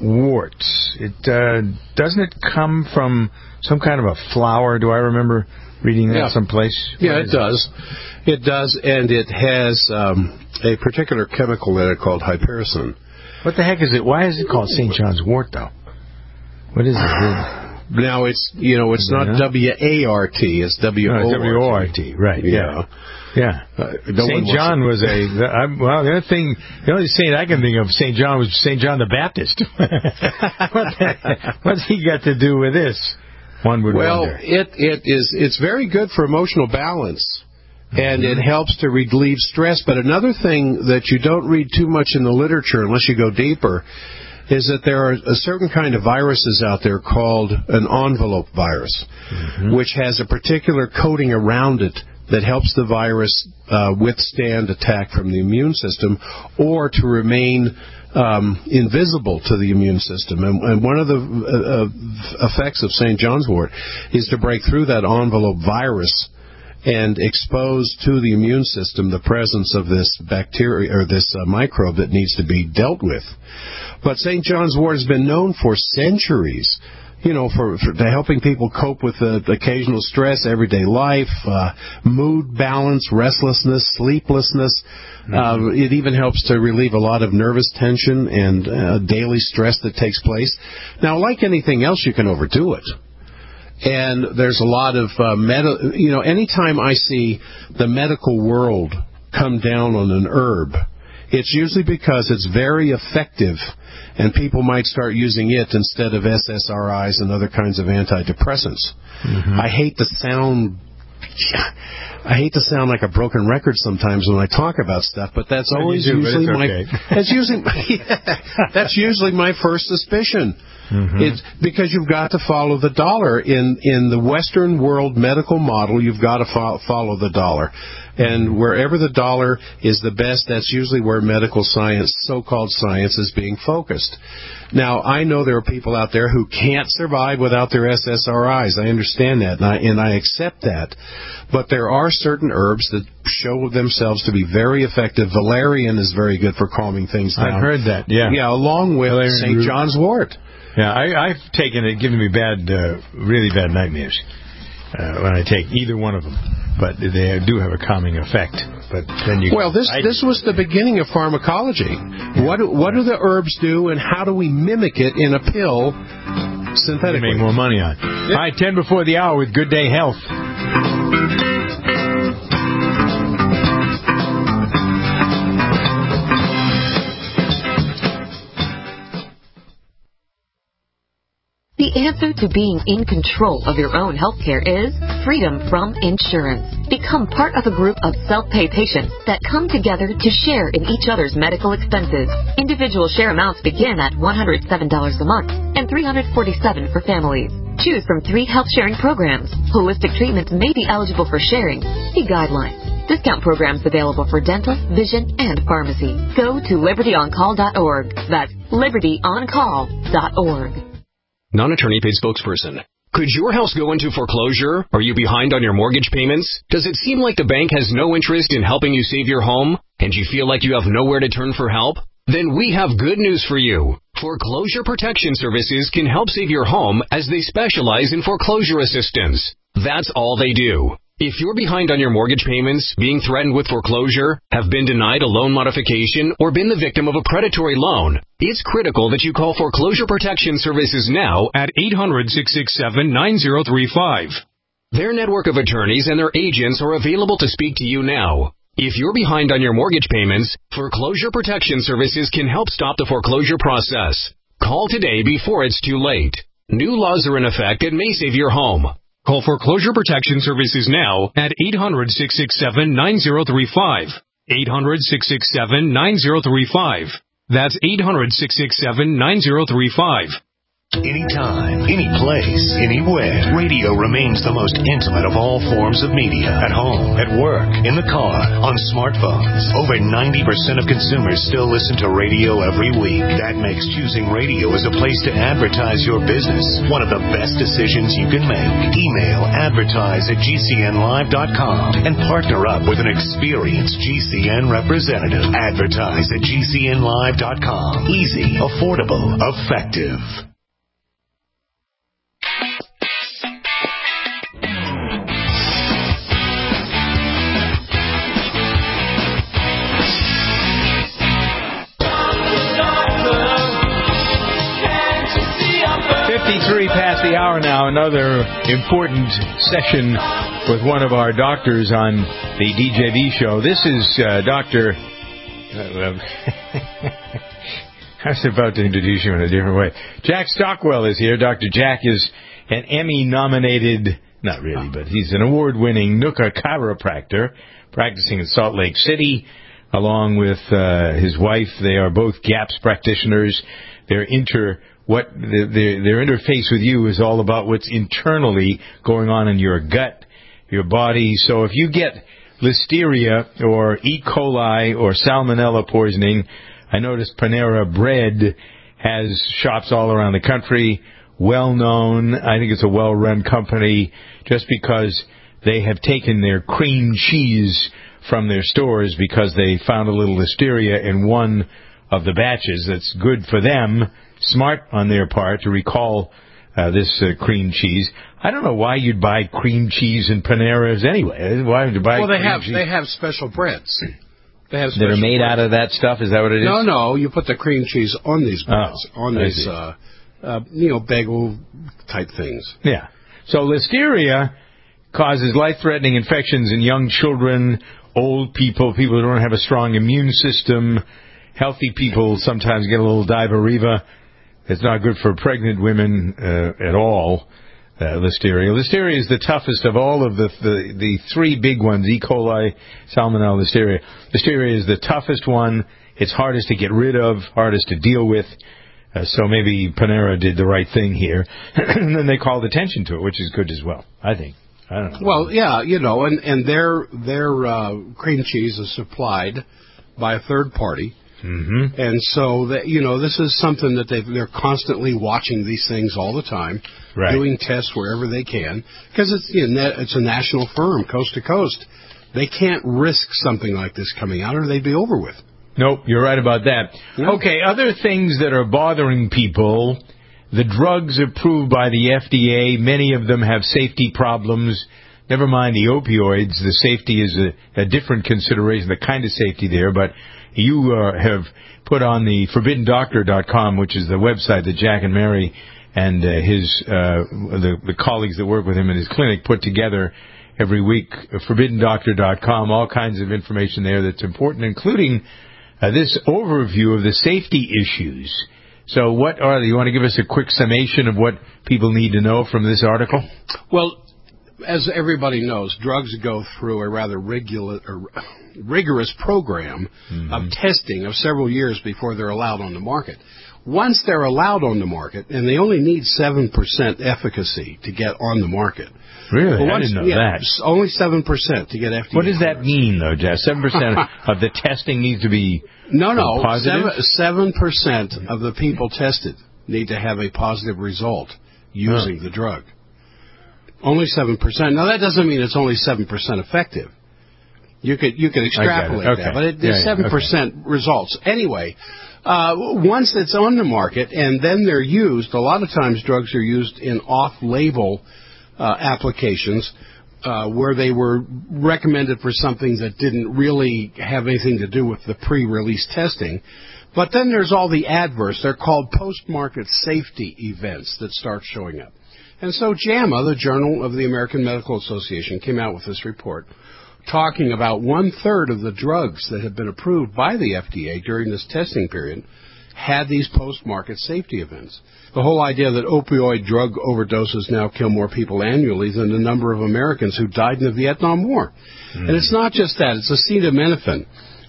Speaker 3: warts. It uh, doesn't it come from some kind of a flower? Do I remember reading that
Speaker 4: yeah.
Speaker 3: someplace?
Speaker 4: Yeah, it does. It does, and it has um, a particular chemical in it called hypericin.
Speaker 3: What the heck is it? Why is it called Saint John's wort, though? What is it?
Speaker 4: Now, it's, you know, it's not yeah. W A R T, it's W O R T.
Speaker 3: No, W O R T, right, yeah. Yeah.
Speaker 4: Uh,
Speaker 3: no Saint John was a, I, well, the other thing, the only saint I can think of Saint John was Saint John the Baptist. what the, what's he got to do with this? One would
Speaker 4: well,
Speaker 3: wonder.
Speaker 4: Well, it, it is, it's very good for emotional balance. And it helps to relieve stress. But another thing that you don't read too much in the literature unless you go deeper is that there are a certain kind of viruses out there called an envelope virus, mm-hmm. which has a particular coating around it that helps the virus uh, withstand attack from the immune system or to remain um, invisible to the immune system. And, and one of the uh, effects of Saint John's wort is to break through that envelope virus and expose to the immune system the presence of this bacteria or this uh, microbe that needs to be dealt with. But Saint John's wort has been known for centuries, you know, for, for helping people cope with uh, occasional stress, everyday life, uh, mood balance, restlessness, sleeplessness. Mm-hmm. Uh, it even helps to relieve a lot of nervous tension and uh, daily stress that takes place. Now, like anything else, you can overdo it. And there's a lot of, uh, med- you know, anytime I see the medical world come down on an herb, it's usually because it's very effective, and people might start using it instead of S S R Is and other kinds of antidepressants. Mm-hmm. I hate to sound... I hate to sound like a broken record sometimes when I talk about stuff, but that's
Speaker 3: well,
Speaker 4: always
Speaker 3: do,
Speaker 4: usually my
Speaker 3: okay.
Speaker 4: that's usually yeah, that's usually my first suspicion. Mm-hmm. It's because you've got to follow the dollar in in the Western world medical model. You've got to fo- follow the dollar, and wherever the dollar is the best, that's usually where medical science, so-called science, is being focused. Now, I know there are people out there who can't survive without their S S R Is. I understand that, and I, and I accept that. But there are certain herbs that show themselves to be very effective. Valerian is very good for calming things down.
Speaker 3: I've heard that, yeah.
Speaker 4: Yeah, along with Saint John's wort.
Speaker 3: Yeah, I, I've taken it, given me bad, uh, really bad nightmares uh, when I take either one of them. But they do have a calming effect. But then you
Speaker 4: well, this this was the beginning of pharmacology. Yeah. What what do the herbs do, and how do we mimic it in a pill synthetically?
Speaker 3: Make more money on. Yeah. All right, ten before the hour with Good Day Health.
Speaker 7: The answer to being in control of your own healthcare is freedom from insurance. Become part of a group of self-pay patients that come together to share in each other's medical expenses. Individual share amounts begin at one hundred seven dollars a month and three hundred forty-seven dollars for families. Choose from three health-sharing programs. Holistic treatments may be eligible for sharing. See guidelines. Discount programs available for dental, vision, and pharmacy. Go to liberty on call dot org. That's liberty on call dot org.
Speaker 6: Non-attorney paid spokesperson. Could your house go into foreclosure? Are you behind on your mortgage payments? Does it seem like the bank has no interest in helping you save your home, and you feel like you have nowhere to turn for help? Then we have good news for you. Foreclosure Protection Services can help save your home as they specialize in foreclosure assistance. That's all they do. If you're behind on your mortgage payments, being threatened with foreclosure, have been denied a loan modification, or been the victim of a predatory loan, it's critical that you call Foreclosure Protection Services now at eight hundred, six six seven, nine zero three five. Their network of attorneys and their agents are available to speak to you now. If you're behind on your mortgage payments, Foreclosure Protection Services can help stop the foreclosure process. Call today before it's too late. New laws are in effect and may save your home. Call Foreclosure Protection Services now at eight hundred, six six seven, nine zero three five. eight hundred, six six seven, nine zero three five. That's eight hundred, six six seven, nine zero three five.
Speaker 10: Anytime, any place, anywhere, radio remains the most intimate of all forms of media. At home, at work, in the car, on smartphones. Over ninety percent of consumers still listen to radio every week. That makes choosing radio as a place to advertise your business one of the best decisions you can make. Email advertise at G C N live dot com and partner up with an experienced G C N representative. Advertise at G C N live dot com. Easy, affordable, effective.
Speaker 3: fifty-three past the hour now, another important session with one of our doctors on the D J V show. This is uh, Doctor Uh, I was about to introduce you in a different way. Jack Stockwell is here. Doctor Jack is an Emmy-nominated, not really, but he's an award-winning Nuka chiropractor practicing in Salt Lake City, along with uh, his wife. They are both GAPS practitioners. They're inter... What their, their interface with you is all about what's internally going on in your gut, your body. So if you get listeria or E. coli or salmonella poisoning, I noticed Panera Bread has shops all around the country, well known. I think it's a well-run company just because they have taken their cream cheese from their stores because they found a little listeria in one of the batches. That's good for them. Smart on their part to recall uh, this uh, cream cheese. I don't know why you'd buy cream cheese in Paneras anyway. Why would you buy?
Speaker 4: Well, they
Speaker 3: cream
Speaker 4: have
Speaker 3: cheese?
Speaker 4: they have special breads. They have
Speaker 3: that are made
Speaker 4: breads.
Speaker 3: out of that stuff. Is that what it is?
Speaker 4: No, no. You put the cream cheese on these breads,
Speaker 3: oh,
Speaker 4: on
Speaker 3: I
Speaker 4: these,
Speaker 3: see.
Speaker 4: uh, uh, you know, bagel type things.
Speaker 3: Yeah. So listeria causes life-threatening infections in young children, old people, people who don't have a strong immune system. Healthy people sometimes get a little diarrhea. It's not good for pregnant women uh, at all, uh, listeria. Listeria is the toughest of all of the, the the three big ones, E. coli, Salmonella, Listeria. Listeria is the toughest one. It's hardest to get rid of, hardest to deal with. Uh, so maybe Panera did the right thing here. And then they called attention to it, which is good as well, I think. I don't know.
Speaker 4: Well, yeah, you know, and, and their, their uh, cream cheese is supplied by a third party.
Speaker 3: Mm-hmm.
Speaker 4: And so, that, you know, this is something that they've, they're constantly watching these things all the time,
Speaker 3: right.
Speaker 4: doing tests wherever they can, because it's, you know, it's a national firm, coast to coast. They can't risk something like this coming out or they'd be over with.
Speaker 3: Nope, you're right about that. No. Okay, other things that are bothering people, the drugs approved by the F D A, many of them have safety problems. Never mind the opioids, the safety is a, a different consideration, the kind of safety there, but you uh, have put on the forbidden doctor dot com, which is the website that Jack and Mary and uh, his uh, the, the colleagues that work with him in his clinic put together every week, forbidden doctor dot com, all kinds of information there that's important, including uh, this overview of the safety issues. So what are they? You want to give us a quick summation of what people need to know from this article?
Speaker 4: Well, as everybody knows, drugs go through a rather regular, rigorous program mm-hmm. of testing of several years before they're allowed on the market. Once they're allowed on the market, and they only need seven percent efficacy to get on the market.
Speaker 3: Really?
Speaker 4: Once,
Speaker 3: I didn't know
Speaker 4: yeah,
Speaker 3: that.
Speaker 4: Only seven percent to get F D A.
Speaker 3: What does that mean, though, Jeff? seven percent of the testing needs to be
Speaker 4: no, no,
Speaker 3: positive?
Speaker 4: seven percent of the people tested need to have a positive result using huh. the drug. Only seven percent. Now, that doesn't mean it's only seven percent effective. You could you could extrapolate
Speaker 3: okay.
Speaker 4: that, but it, there's
Speaker 3: yeah,
Speaker 4: seven yeah, percent okay. results. Anyway, uh, once it's on the market and then they're used, a lot of times drugs are used in off-label uh, applications uh, where they were recommended for something that didn't really have anything to do with the pre-release testing. But then there's all the adverse. They're called post-market safety events that start showing up. And so JAMA, the Journal of the American Medical Association, came out with this report talking about one-third of the drugs that have been approved by the F D A during this testing period had these post-market safety events. The whole idea that opioid drug overdoses now kill more people annually than the number of Americans who died in the Vietnam War. Mm. And it's not just that. It's acetaminophen.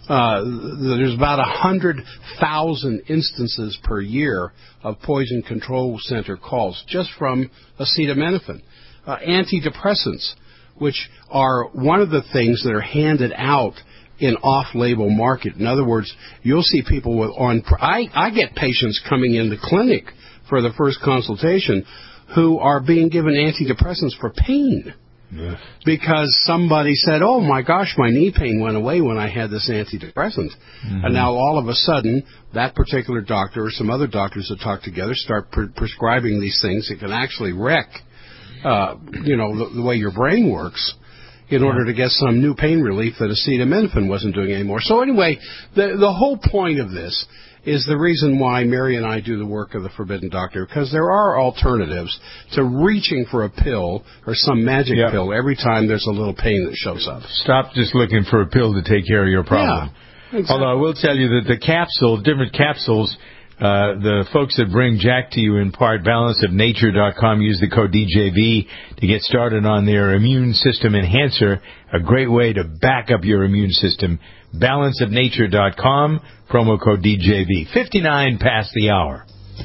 Speaker 4: Uh, there's about one hundred thousand instances per year of Poison Control Center calls just from acetaminophen. Uh, antidepressants, which are one of the things that are handed out in off-label market. In other words, you'll see people with on. I, I get patients coming in the clinic for the first consultation who are being given antidepressants for pain. Yeah. Because somebody said, oh, my gosh, my knee pain went away when I had this antidepressant. Mm-hmm. And now all of a sudden, that particular doctor or some other doctors that talk together start pre- prescribing these things that can actually wreck, uh, you know, the, the way your brain works in yeah. order to get some new pain relief that acetaminophen wasn't doing anymore. So anyway, the the whole point of this is the reason why Mary and I do the work of the Forbidden Doctor, because there are alternatives to reaching for a pill or some magic yep. pill every time there's a little pain that shows up.
Speaker 3: Stop just looking for a pill to take care of your problem.
Speaker 4: Yeah, exactly.
Speaker 3: Although I will tell you that the capsule, different capsules, uh, the folks that bring Jack to you in part, balance of nature dot com, use the code D J V to get started on their immune system enhancer, a great way to back up your immune system. balance of nature dot com, promo code D J V. fifty-nine past the hour.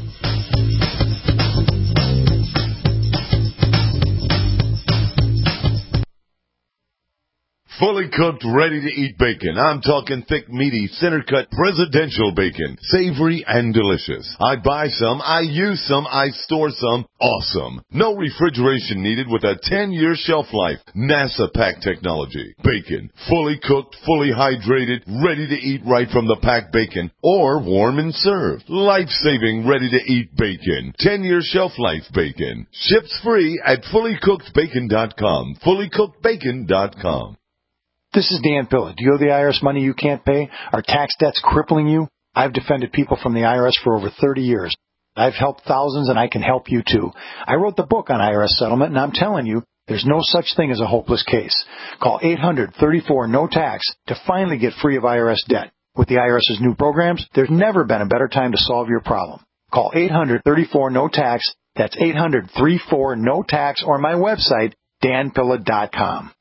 Speaker 11: Fully cooked, ready-to-eat bacon. I'm talking thick, meaty, center-cut, presidential bacon. Savory and delicious. I buy some, I use some, I store some. Awesome. No refrigeration needed with a ten-year shelf life. NASA pack technology. Bacon. Fully cooked, fully hydrated, ready to eat right from the packed bacon. Or warm and served. Life-saving, ready-to-eat bacon. ten-year shelf life bacon. Ships free at fully cooked bacon dot com. fully cooked bacon dot com.
Speaker 12: This is Dan Pilla. Do you owe the I R S money you can't pay? Are tax debts crippling you? I've defended people from the I R S for over thirty years. I've helped thousands, and I can help you too. I wrote the book on I R S settlement, and I'm telling you, there's no such thing as a hopeless case. Call eight hundred, thirty-four, no tax to finally get free of I R S debt. With the IRS's new programs, there's never been a better time to solve your problem. Call eight hundred, thirty-four, no tax. That's eight hundred, thirty-four, no tax, or my website, dan pilla dot com.